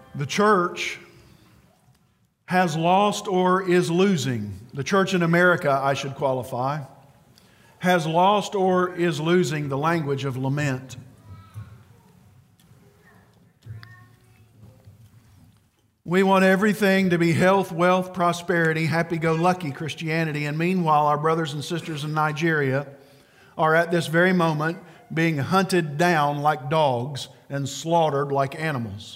The church has lost or is losing. The church in America, I should qualify, has lost or is losing the language of lament. We want everything to be health, wealth, prosperity, happy-go-lucky Christianity, and meanwhile our brothers and sisters in Nigeria are at this very moment being hunted down like dogs and slaughtered like animals.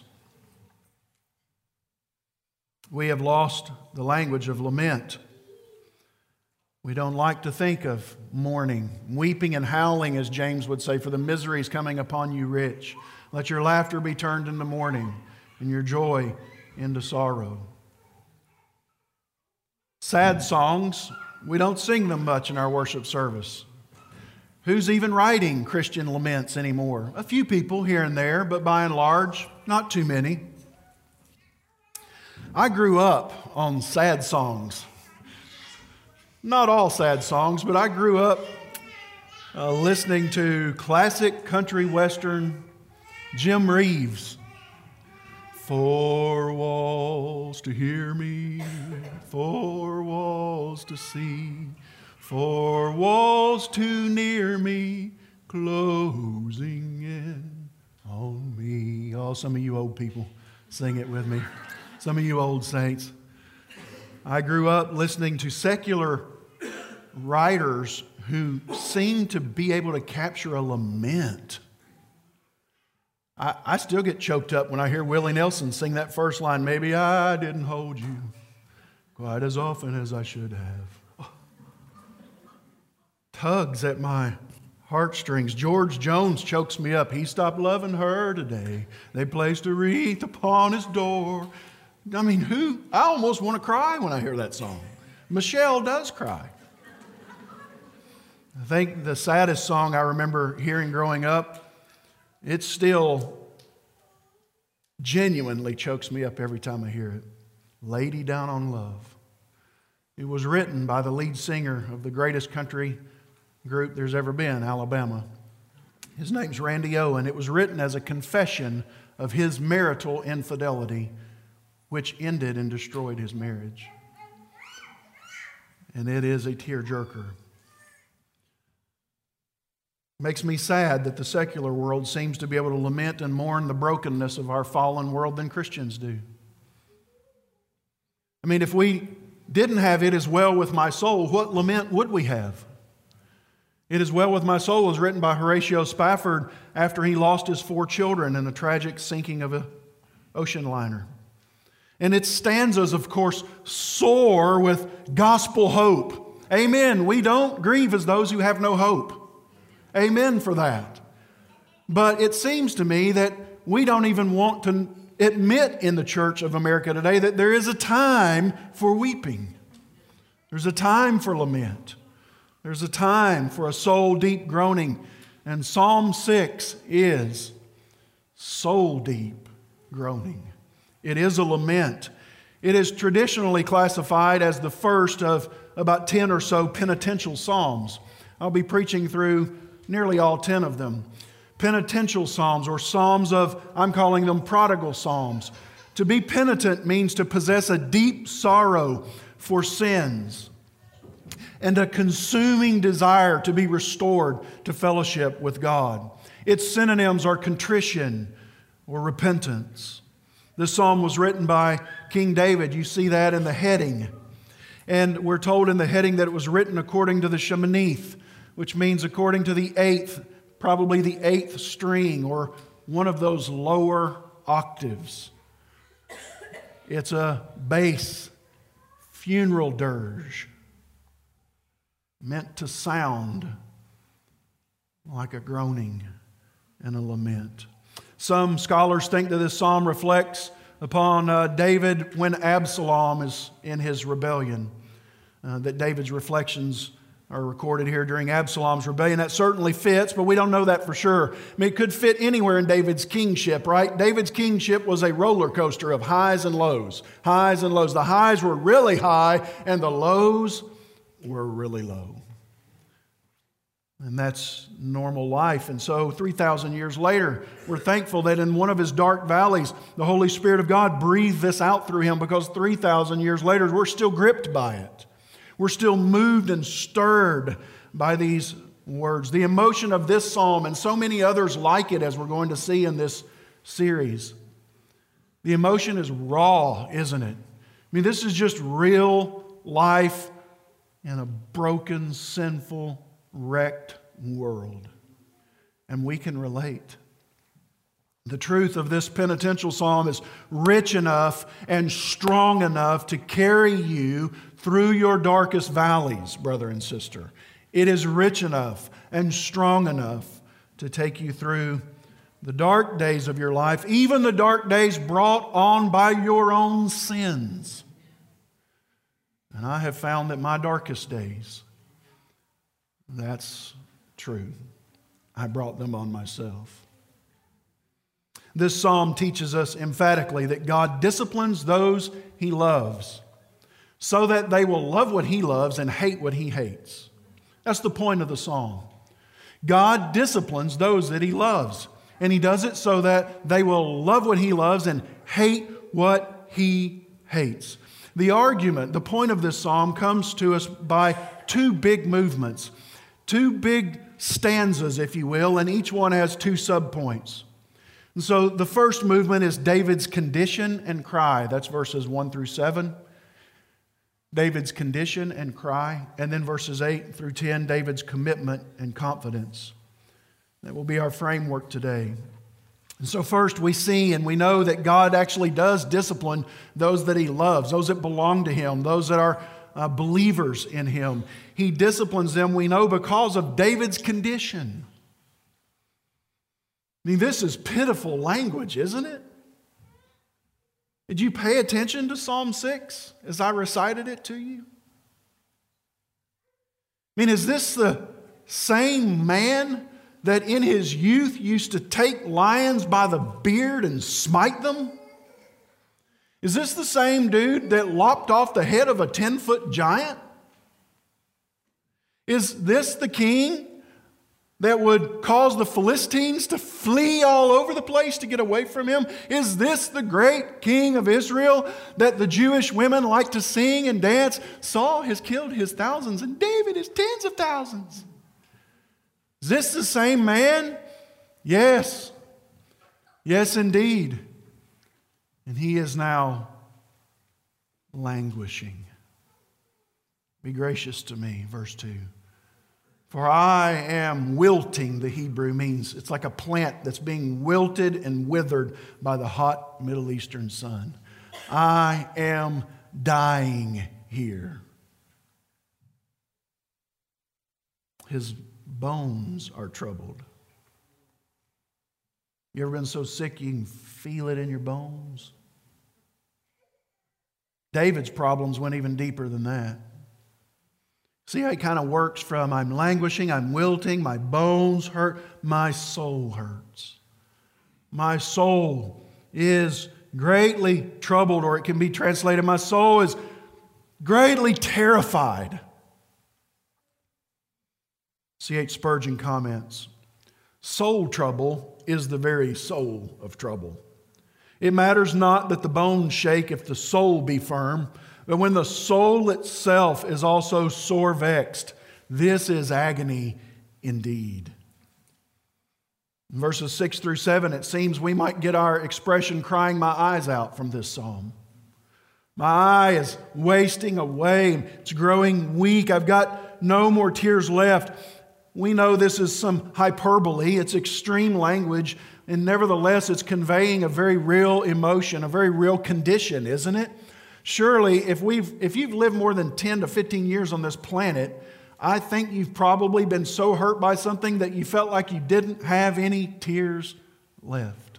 We have lost the language of lament. We don't like to think of mourning, weeping and howling, as James would say, for the miseries coming upon you rich. Let your laughter be turned into mourning and your joy into sorrow. Sad songs, we don't sing them much in our worship service. Who's even writing Christian laments anymore? A few people here and there, but by and large, not too many. I grew up on sad songs. Not all sad songs, but I grew up listening to classic country western Jim Reeves. 4 walls to hear me, 4 walls to see, 4 walls too near me, closing in on me. Oh, some of you old people, sing it with me. Some of you old saints. I grew up listening to secular writers who seemed to be able to capture a lament. I still get choked up when I hear Willie Nelson sing that first line, maybe I didn't hold you quite as often as I should have. Oh. Tugs at my heartstrings. George Jones chokes me up. He stopped loving her today. They placed a wreath upon his door. I mean, I almost want to cry when I hear that song. Michelle does cry. I think the saddest song I remember hearing growing up, it still genuinely chokes me up every time I hear it. Lady Down on Love. It was written by the lead singer of the greatest country group there's ever been, Alabama. His name's Randy Owen. It was written as a confession of his marital infidelity, which ended and destroyed his marriage. And it is a tearjerker. Makes me sad that the secular world seems to be able to lament and mourn the brokenness of our fallen world than Christians do. I mean, if we didn't have "It Is Well With My Soul," what lament would we have? "It Is Well With My Soul" was written by Horatio Spafford after he lost his 4 children in a tragic sinking of an ocean liner. And its stanzas, of course, soar with gospel hope. Amen. We don't grieve as those who have no hope. Amen for that. But it seems to me that we don't even want to admit in the Church of America today that there is a time for weeping. There's a time for lament. There's a time for a soul deep groaning. And Psalm 6 is soul deep groaning. It is a lament. It is traditionally classified as the first of about 10 or so penitential psalms. I'll be preaching through nearly all 10 of them. Penitential psalms, or psalms of, I'm calling them prodigal psalms. To be penitent means to possess a deep sorrow for sins and a consuming desire to be restored to fellowship with God. Its synonyms are contrition or repentance. This psalm was written by King David. You see that in the heading. And we're told in the heading that it was written according to the Sheminith, which means according to the 8th, probably the 8th string or one of those lower octaves. It's a bass funeral dirge meant to sound like a groaning and a lament. Some scholars think that this psalm reflects upon David when Absalom is in his rebellion. That David's reflections are recorded here during Absalom's rebellion. That certainly fits, but we don't know that for sure. I mean, it could fit anywhere in David's kingship, right? David's kingship was a roller coaster of highs and lows. Highs and lows. The highs were really high, and the lows were really low. And that's normal life. And so 3,000 years later, we're thankful that in one of his dark valleys, the Holy Spirit of God breathed this out through him, because 3,000 years later, we're still gripped by it. We're still moved and stirred by these words. The emotion of this psalm and so many others like it, as we're going to see in this series, the emotion is raw, isn't it? I mean, this is just real life in a broken, sinful, wrecked world. And we can relate. The truth of this penitential psalm is rich enough and strong enough to carry you through your darkest valleys, brother and sister. It is rich enough and strong enough to take you through the dark days of your life, even the dark days brought on by your own sins. And I have found that my darkest days, that's true. I brought them on myself. This psalm teaches us emphatically that God disciplines those He loves so that they will love what He loves and hate what He hates. That's the point of the psalm. God disciplines those that He loves, and He does it so that they will love what He loves and hate what He hates. The argument, the point of this psalm comes to us by two big movements, two big stanzas, if you will, and each one has two subpoints. And so the first movement is David's condition and cry. That's verses 1 through 7. David's condition and cry. And then verses 8 through 10, David's commitment and confidence. That will be our framework today. And so first we see and we know that God actually does discipline those that He loves, those that belong to Him, those that are believers in Him. He disciplines them, we know, because of David's condition. I mean, this is pitiful language, isn't it? Did you pay attention to Psalm 6 as I recited it to you? I mean, is this the same man that in his youth used to take lions by the beard and smite them? Is this the same dude that lopped off the head of a 10-foot giant? Is this the king that would cause the Philistines to flee all over the place to get away from him? Is this the great king of Israel that the Jewish women like to sing and dance? Saul has killed his thousands and David his tens of thousands. Is this the same man? Yes. Yes, indeed. And he is now languishing. Be gracious to me, verse 2. For I am wilting, the Hebrew means. It's like a plant that's being wilted and withered by the hot Middle Eastern sun. I am dying here. His bones are troubled. You ever been so sick you can feel it in your bones? David's problems went even deeper than that. See how it kind of works from I'm languishing, I'm wilting, my bones hurt, my soul hurts. My soul is greatly troubled, or it can be translated, my soul is greatly terrified. C.H. Spurgeon comments, soul trouble is the very soul of trouble. It matters not that the bones shake if the soul be firm, but when the soul itself is also sore vexed, this is agony indeed. In verses 6 through 7, it seems we might get our expression crying my eyes out from this psalm. My eye is wasting away. It's growing weak. I've got no more tears left. We know this is some hyperbole. It's extreme language. And nevertheless, it's conveying a very real emotion, a very real condition, isn't it? Surely, if you've lived more than 10 to 15 years on this planet, I think you've probably been so hurt by something that you felt like you didn't have any tears left.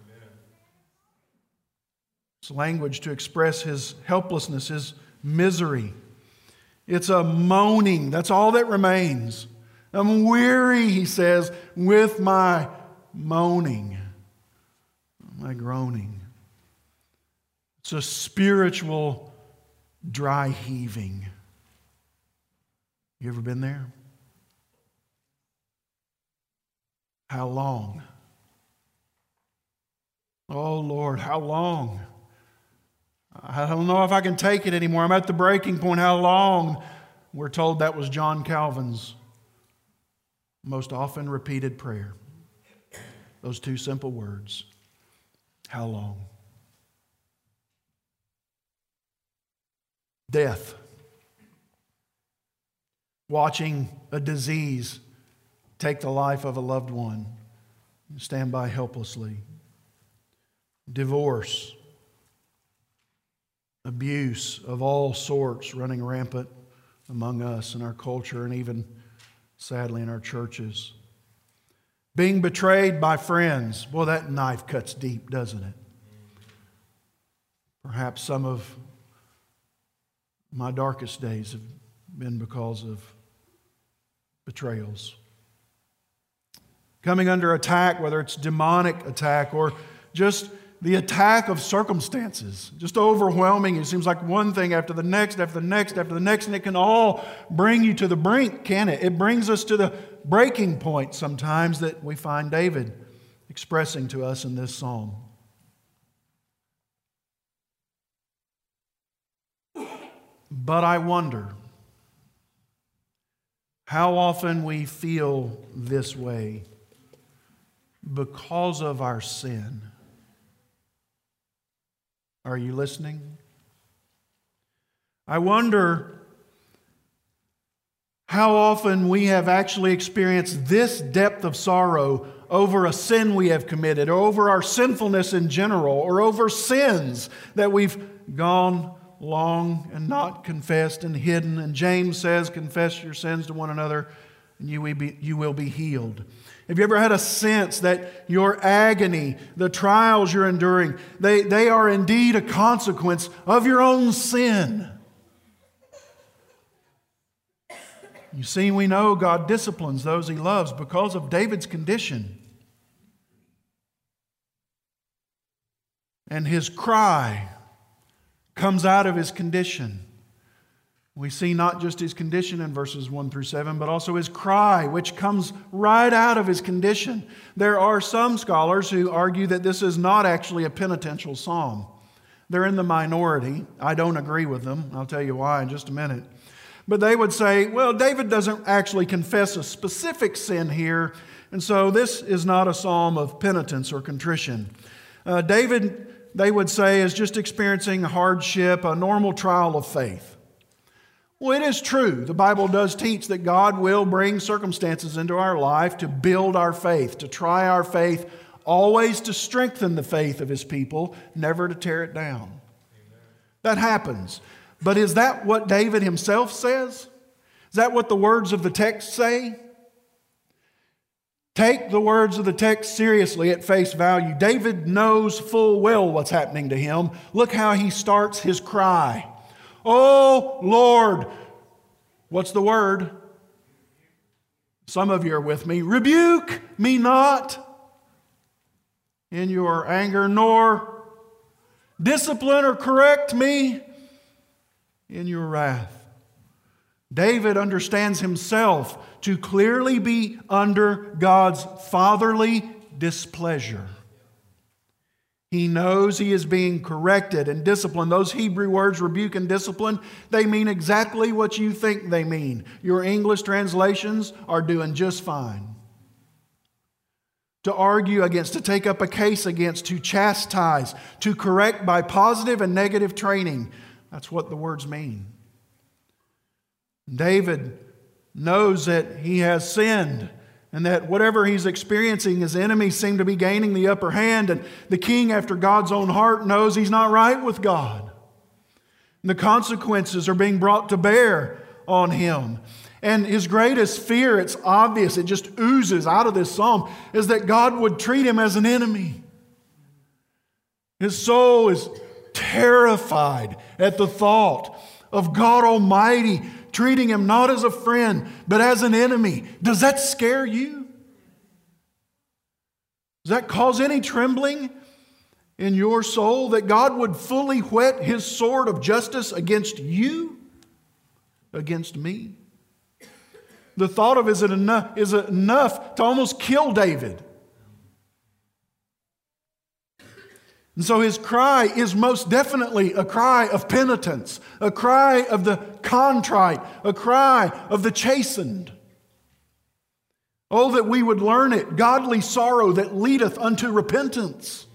It's language to express his helplessness, his misery. It's a moaning. That's all that remains. I'm weary, he says, with my moaning, my groaning. It's a spiritual dry heaving. You ever been there? how long? Oh Lord, how long? I don't know if I can take it anymore. I'm at the breaking point. How long? We're told that was John Calvin's most often repeated prayer. Those two simple words. How long? Death. Watching a disease take the life of a loved one. Stand by helplessly. Divorce. Abuse of all sorts running rampant among us in our culture and even, sadly, in our churches. Being betrayed by friends. Boy, that knife cuts deep, doesn't it? Perhaps some of my darkest days have been because of betrayals. Coming under attack, whether it's demonic attack or just the attack of circumstances, just overwhelming. It seems like one thing after the next, after the next, after the next, and it can all bring you to the brink, can it? It brings us to the breaking point sometimes that we find David expressing to us in this psalm. But I wonder how often we feel this way because of our sin. Are you listening? I wonder how often we have actually experienced this depth of sorrow over a sin we have committed, or over our sinfulness in general, or over sins that we've gone long and not confessed and hidden. And James says, confess your sins to one another and you will be healed. Have you ever had a sense that your agony, the trials you're enduring, they are indeed a consequence of your own sin? You see, we know God disciplines those He loves because of David's condition. And his cry comes out of his condition. We see not just his condition in verses 1 through 7, but also his cry, which comes right out of his condition. There are some scholars who argue that this is not actually a penitential psalm. They're in the minority. I don't agree with them. I'll tell you why in just a minute. But they would say, well, David doesn't actually confess a specific sin here, and so this is not a psalm of penitence or contrition. David, they would say, is just experiencing hardship, a normal trial of faith. Well, it is true. The Bible does teach that God will bring circumstances into our life to build our faith, to try our faith, always to strengthen the faith of His people, never to tear it down. Amen. That happens. But is that what David himself says? Is that what the words of the text say? Take the words of the text seriously at face value. David knows full well what's happening to him. Look how he starts his cry. Oh, Lord. What's the word? Some of you are with me. Rebuke me not in your anger, nor discipline or correct me in your wrath. David understands himself to clearly be under God's fatherly displeasure. He knows he is being corrected and disciplined. Those Hebrew words, rebuke and discipline, they mean exactly what you think they mean. Your English translations are doing just fine. To argue against, to take up a case against, to chastise, to correct by positive and negative training. That's what the words mean. David knows that he has sinned and that whatever he's experiencing, his enemies seem to be gaining the upper hand. And the king after God's own heart knows he's not right with God. And the consequences are being brought to bear on him. And his greatest fear, it's obvious, it just oozes out of this psalm, is that God would treat him as an enemy. His soul is terrified at the thought of God Almighty treating him not as a friend, but as an enemy. Does that scare you? Does that cause any trembling in your soul that God would fully whet His sword of justice against you, against me? The thought of it is enough to almost kill David. And so his cry is most definitely a cry of penitence, a cry of the contrite, a cry of the chastened. Oh, that we would learn it, godly sorrow that leadeth unto repentance.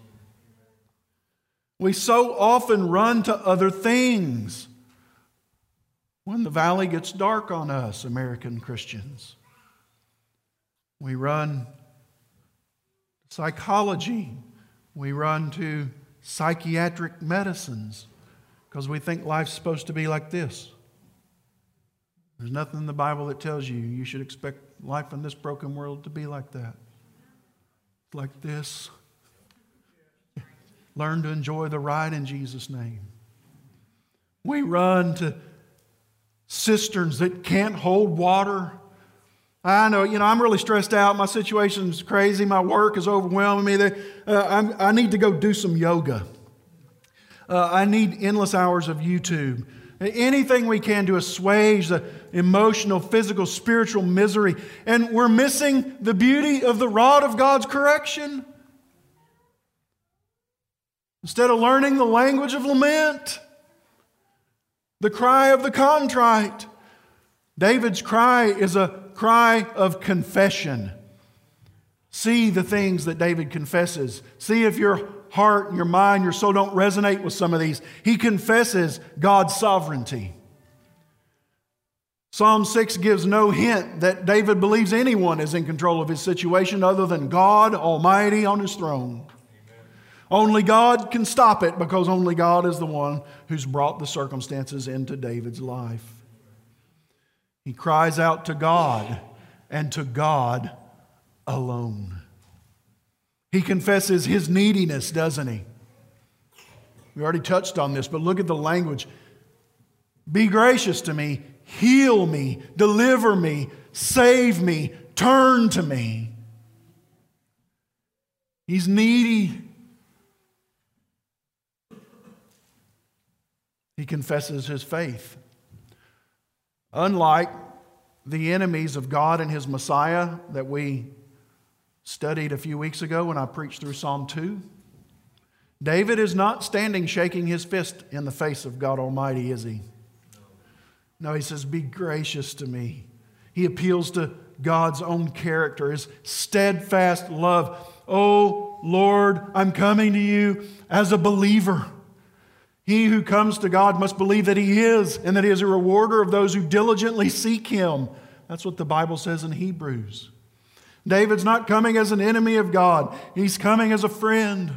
We so often run to other things when the valley gets dark on us, American Christians. We run to psychology. We run to psychiatric medicines because we think life's supposed to be like this. There's nothing in the Bible that tells you should expect life in this broken world to be like that. Like this. Learn to enjoy the ride in Jesus' name. We run to cisterns that can't hold water. I know, I'm really stressed out. My situation's crazy. My work is overwhelming me. I need to go do some yoga. I need endless hours of YouTube. Anything we can to assuage the emotional, physical, spiritual misery. And we're missing the beauty of the rod of God's correction. Instead of learning the language of lament, the cry of the contrite. David's cry is a cry of confession. See the things that David confesses. See if your heart and your mind, your soul don't resonate with some of these. He confesses God's sovereignty. Psalm 6 gives no hint that David believes anyone is in control of his situation other than God Almighty on His throne. Only God can stop it because only God is the one who's brought the circumstances into David's life. He cries out to God and to God alone. He confesses his neediness, doesn't he? We already touched on this, but look at the language. Be gracious to me, heal me, deliver me, save me, turn to me. He's needy. He confesses his faith. Unlike the enemies of God and His Messiah that we studied a few weeks ago when I preached through Psalm 2, David is not standing shaking his fist in the face of God Almighty, is he? No, he says, be gracious to me. He appeals to God's own character, His steadfast love. Oh, Lord, I'm coming to you as a believer. He who comes to God must believe that He is, and that He is a rewarder of those who diligently seek Him. That's what the Bible says in Hebrews. David's not coming as an enemy of God. He's coming as a friend.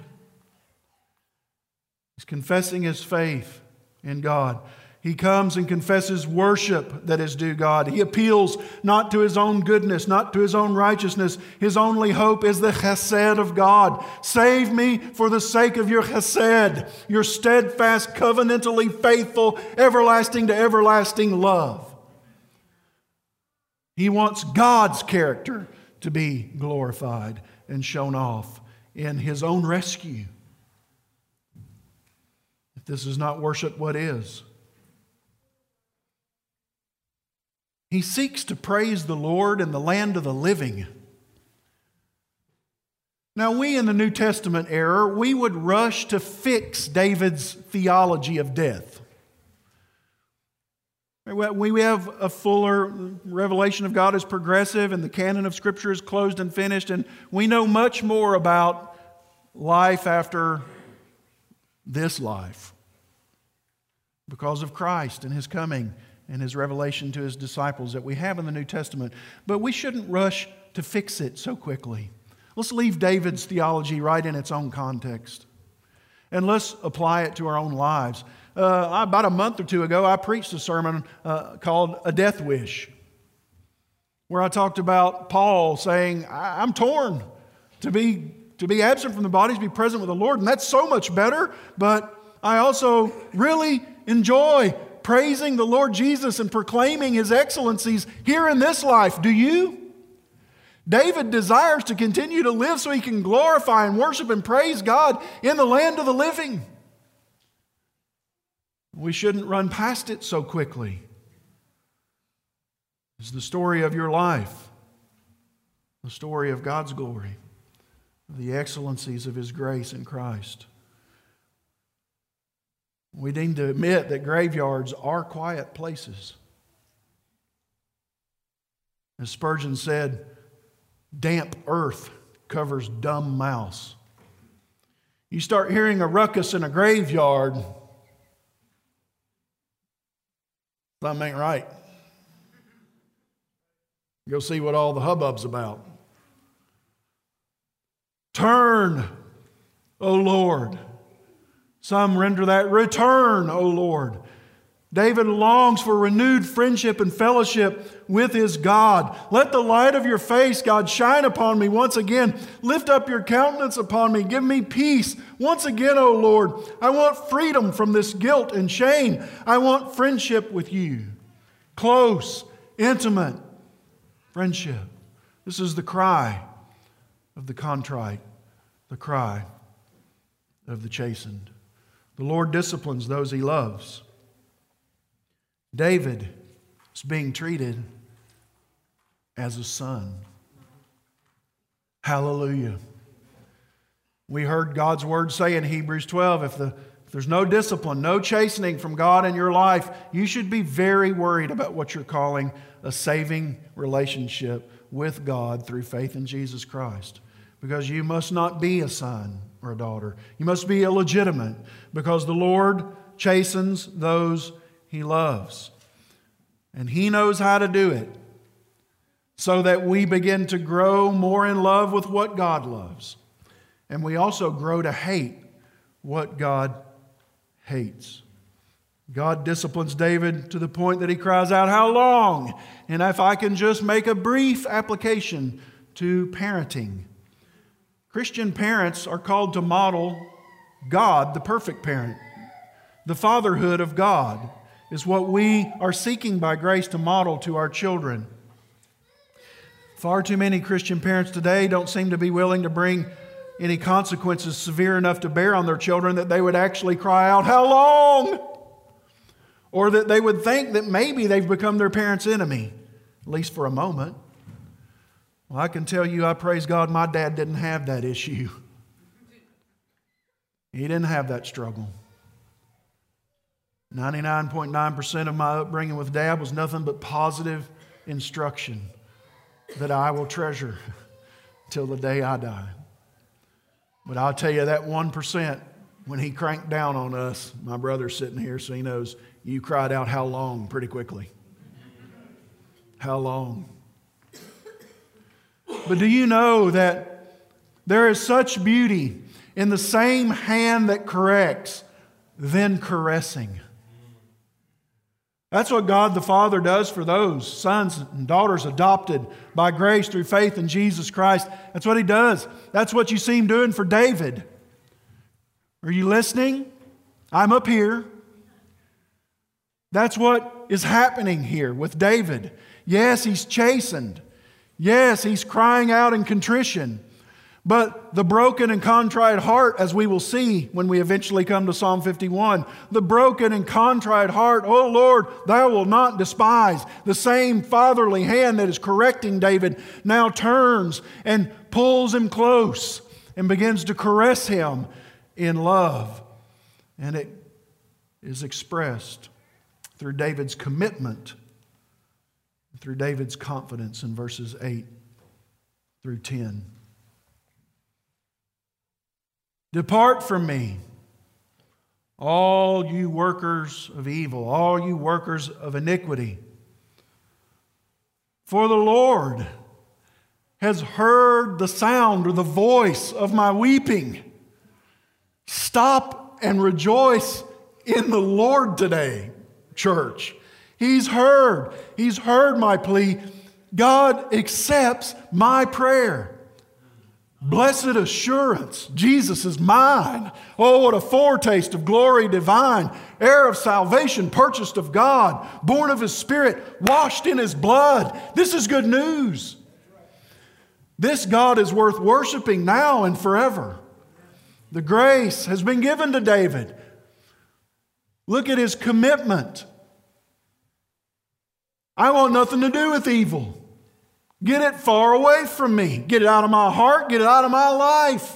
He's confessing his faith in God. He comes and confesses worship that is due God. He appeals not to his own goodness, not to his own righteousness. His only hope is the chesed of God. Save me for the sake of your chesed, your steadfast, covenantally faithful, everlasting to everlasting love. He wants God's character to be glorified and shown off in His own rescue. If this is not worship, what is? He seeks to praise the Lord in the land of the living. Now, we in the New Testament era, we would rush to fix David's theology of death. We have a fuller revelation of God as progressive, and the canon of Scripture is closed and finished, and we know much more about life after this life because of Christ and His coming and His revelation to His disciples that we have in the New Testament. But we shouldn't rush to fix it so quickly. Let's leave David's theology right in its own context, and let's apply it to our own lives. About a month or two ago, I preached a sermon called A Death Wish, where I talked about Paul saying, I'm torn to be absent from the body, to be present with the Lord, and that's so much better, but I also really enjoy praising the Lord Jesus and proclaiming His excellencies here in this life. Do you? David desires to continue to live so he can glorify and worship and praise God in the land of the living. We shouldn't run past it so quickly. is the story of your life, the story of God's glory, of the excellencies of His grace in Christ. We need to admit that graveyards are quiet places. As Spurgeon said, damp earth covers dumb mouse. You start hearing a ruckus in a graveyard, something ain't right. Go see what all the hubbub's about. Turn, O Lord. Some render that, return, O Lord. David longs for renewed friendship and fellowship with his God. Let the light of your face, God, shine upon me once again. Lift up your countenance upon me. Give me peace once again, O Lord. I want freedom from this guilt and shame. I want friendship with you. Close, intimate friendship. This is the cry of the contrite, the cry of the chastened. The Lord disciplines those He loves. David is being treated as a son. Hallelujah. We heard God's Word say in Hebrews 12, if there's no discipline, no chastening from God in your life, you should be very worried about what you're calling a saving relationship with God through faith in Jesus Christ. Because you must not be a son or a daughter. You must be illegitimate, because the Lord chastens those He loves. And He knows how to do it so that we begin to grow more in love with what God loves. And we also grow to hate what God hates. God disciplines David to the point that he cries out, "How long?" And if I can just make a brief application to parenting. Christian parents are called to model God, the perfect parent. The fatherhood of God is what we are seeking by grace to model to our children. Far too many Christian parents today don't seem to be willing to bring any consequences severe enough to bear on their children that they would actually cry out, "How long?" Or that they would think that maybe they've become their parents' enemy, at least for a moment. Well, I can tell you, I praise God, my dad didn't have that issue. He didn't have that struggle. 99.9% of my upbringing with Dad was nothing but positive instruction that I will treasure till the day I die. But I'll tell you, that 1%, when he cranked down on us, my brother's sitting here so he knows, you cried out, "How long?" pretty quickly. How long? But do you know that there is such beauty in the same hand that corrects, then caressing? That's what God the Father does for those sons and daughters adopted by grace through faith in Jesus Christ. That's what He does. That's what you see Him doing for David. Are you listening? I'm up here. That's what is happening here with David. Yes, he's chastened. Yes, he's crying out in contrition. But the broken and contrite heart, as we will see when we eventually come to Psalm 51, the broken and contrite heart, "O Lord, Thou wilt not despise." The same fatherly hand that is correcting David now turns and pulls him close and begins to caress him in love. And it is expressed through David's commitment, through David's confidence in verses 8 through 10. "Depart from me, all you workers of evil, all you workers of iniquity. For the Lord has heard the sound or the voice of my weeping." Stop and rejoice in the Lord today, church. He's heard my plea. God accepts my prayer. Blessed assurance, Jesus is mine. Oh, what a foretaste of glory divine. Heir of salvation, purchased of God, born of His Spirit, washed in His blood. This is good news. This God is worth worshiping now and forever. The grace has been given to David. Look at his commitment. I want nothing to do with evil. Get it far away from me. Get it out of my heart. Get it out of my life.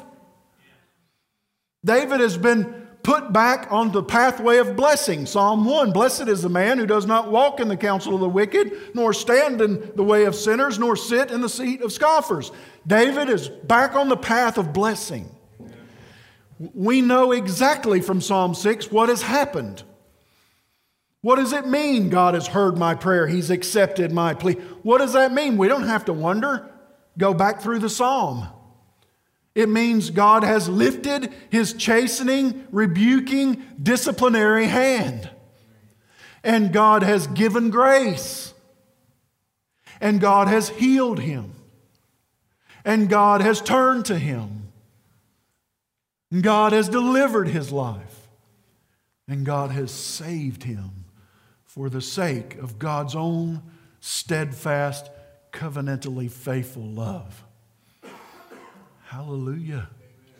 David has been put back on the pathway of blessing. Psalm 1, blessed is the man who does not walk in the counsel of the wicked, nor stand in the way of sinners, nor sit in the seat of scoffers. David is back on the path of blessing. We know exactly from Psalm 6 what has happened. What does it mean God has heard my prayer? He's accepted my plea. What does that mean? We don't have to wonder. Go back through the psalm. It means God has lifted His chastening, rebuking, disciplinary hand. And God has given grace. And God has healed him. And God has turned to him. And God has delivered his life. And God has saved him for the sake of God's own steadfast, covenantally faithful love. Hallelujah.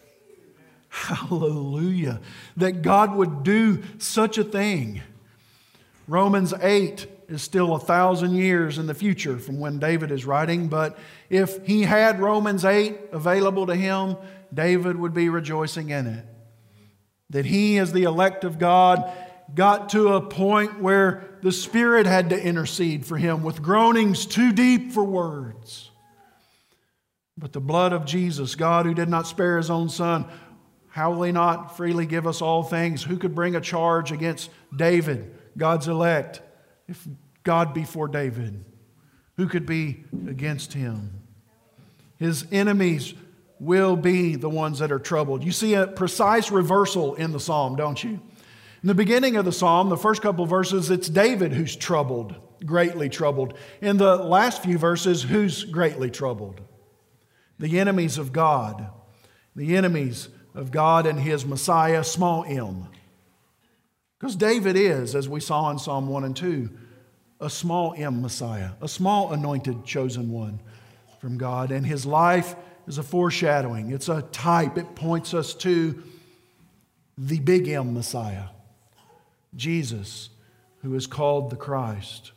Hallelujah. That God would do such a thing. Romans 8 is still 1,000 years in the future from when David is writing, but if he had Romans 8 available to him, David would be rejoicing in it. That he, as the elect of God, got to a point where the Spirit had to intercede for him with groanings too deep for words. But the blood of Jesus, God who did not spare His own Son, how will He not freely give us all things? Who could bring a charge against David, God's elect, if God be for David? Who could be against him? His enemies will be the ones that are troubled. You see a precise reversal in the psalm, don't you? In the beginning of the psalm, the first couple of verses, it's David who's troubled, greatly troubled. In the last few verses, who's greatly troubled? The enemies of God. The enemies of God and His Messiah, small m. Because David is, as we saw in Psalm 1 and 2, a small m Messiah, a small anointed chosen one from God. And his life is a foreshadowing. It's a type. It points us to the big M Messiah, Jesus, who is called the Christ.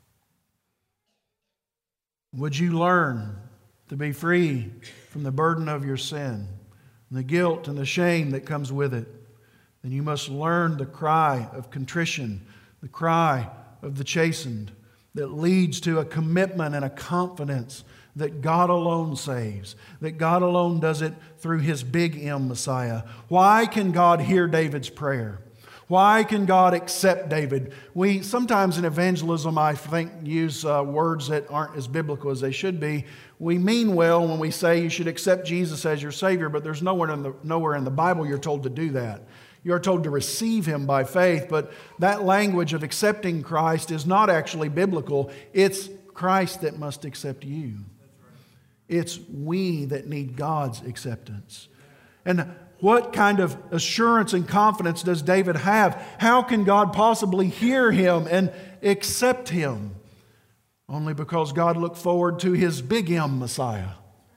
Would you learn to be free from the burden of your sin, and the guilt and the shame that comes with it? Then you must learn the cry of contrition, the cry of the chastened, that leads to a commitment and a confidence that God alone saves, that God alone does it through His big M Messiah. Why can God hear David's prayer? Why can God accept David? We sometimes in evangelism, I think, use words that aren't as biblical as they should be. We mean well when we say you should accept Jesus as your Savior, but there's nowhere in the Bible you're told to do that. You're told to receive Him by faith, but that language of accepting Christ is not actually biblical. It's Christ that must accept you. It's we that need God's acceptance. And what kind of assurance and confidence does David have? How can God possibly hear him and accept him? Only because God looked forward to His big M Messiah.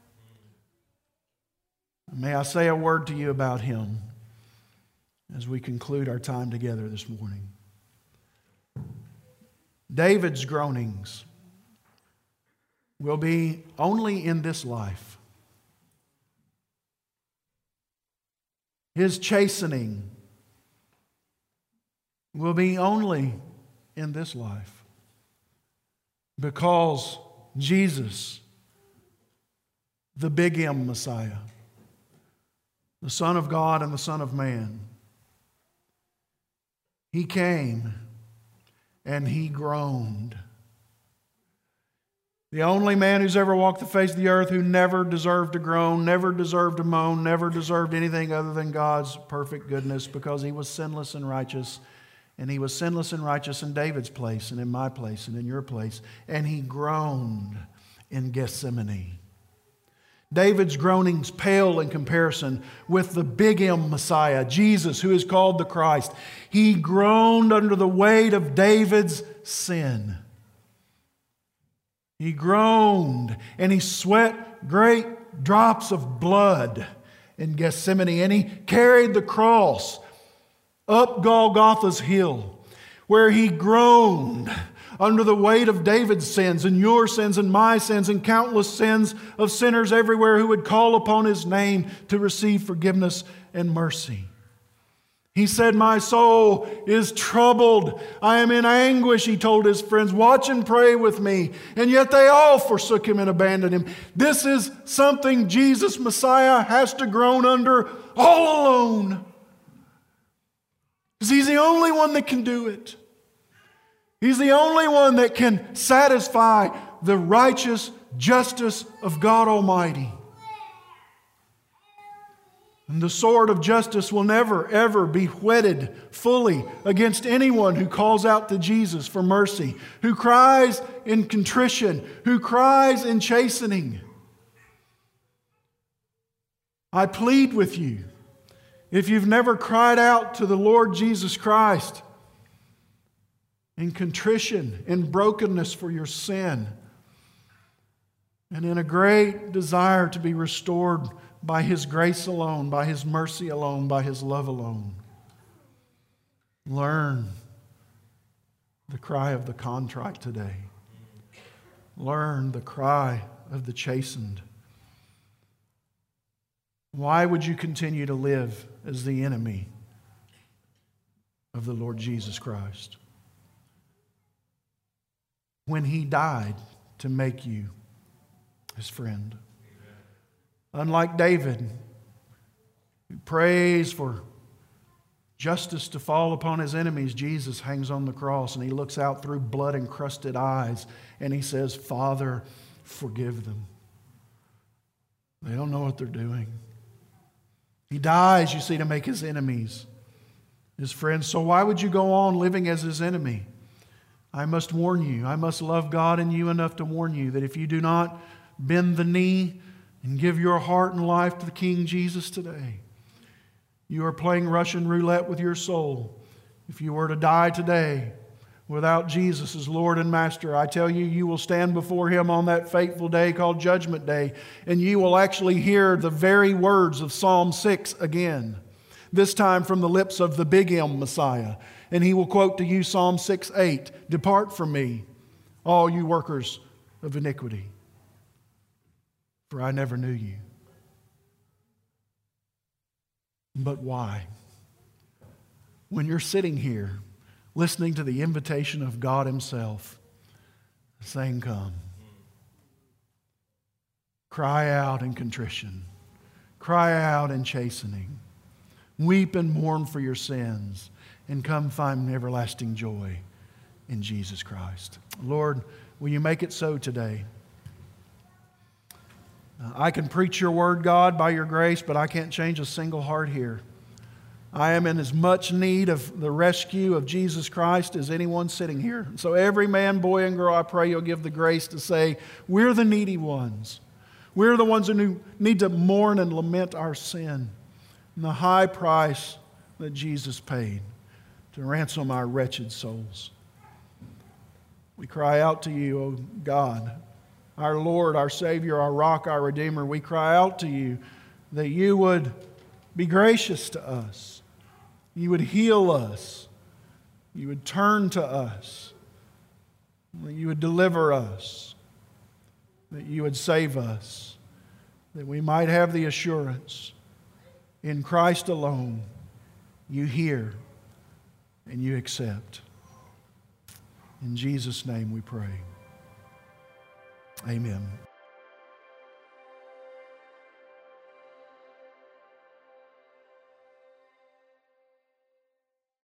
May I say a word to you about Him as we conclude our time together this morning. David's groanings will be only in this life. His chastening will be only in this life. Because Jesus, the big M Messiah, the Son of God and the Son of Man, He came and He groaned. The only man who's ever walked the face of the earth who never deserved to groan, never deserved to moan, never deserved anything other than God's perfect goodness, because He was sinless and righteous. And He was sinless and righteous in David's place and in my place and in your place. And He groaned in Gethsemane. David's groanings pale in comparison with the big M Messiah, Jesus, who is called the Christ. He groaned under the weight of David's sin. He groaned and He sweat great drops of blood in Gethsemane. And He carried the cross up Golgotha's hill, where He groaned under the weight of David's sins and your sins and my sins and countless sins of sinners everywhere who would call upon His name to receive forgiveness and mercy. He said, "My soul is troubled. I am in anguish," He told His friends. "Watch and pray with me." And yet they all forsook Him and abandoned Him. This is something Jesus, Messiah, has to groan under all alone. Because He's the only one that can do it. He's the only one that can satisfy the righteous justice of God Almighty. And the sword of justice will never, ever be whetted fully against anyone who calls out to Jesus for mercy, who cries in contrition, who cries in chastening. I plead with you, if you've never cried out to the Lord Jesus Christ in contrition, in brokenness for your sin, and in a great desire to be restored by His grace alone, by His mercy alone, by His love alone. Learn the cry of the contrite today. Learn the cry of the chastened. Why would you continue to live as the enemy of the Lord Jesus Christ when He died to make you His friend? Unlike David, who prays for justice to fall upon his enemies, Jesus hangs on the cross and He looks out through blood-encrusted eyes and He says, "Father, forgive them. They don't know what they're doing." He dies, you see, to make His enemies His friends. So why would you go on living as His enemy? I must warn you. I must love God and you enough to warn you that if you do not bend the knee and give your heart and life to the King Jesus today, you are playing Russian roulette with your soul. If you were to die today without Jesus as Lord and Master, I tell you, you will stand before Him on that fateful day called Judgment Day, and you will actually hear the very words of Psalm 6 again, this time from the lips of the Big M Messiah. And He will quote to you Psalm 6:8, "Depart from me, all you workers of iniquity, for I never knew you." But why? When you're sitting here listening to the invitation of God Himself saying, "Come," cry out in contrition, cry out in chastening, weep and mourn for your sins, and come find everlasting joy in Jesus Christ. Lord, will you make it so today? I can preach your word, God, by your grace, but I can't change a single heart here. I am in as much need of the rescue of Jesus Christ as anyone sitting here. So every man, boy, and girl, I pray you'll give the grace to say, we're the needy ones. We're the ones who need to mourn and lament our sin and the high price that Jesus paid to ransom our wretched souls. We cry out to you, O God, our Lord, our Savior, our Rock, our Redeemer. We cry out to you that you would be gracious to us. You would heal us. You would turn to us. That you would deliver us. That you would save us. That we might have the assurance in Christ alone you hear and you accept. In Jesus' name we pray. Amen.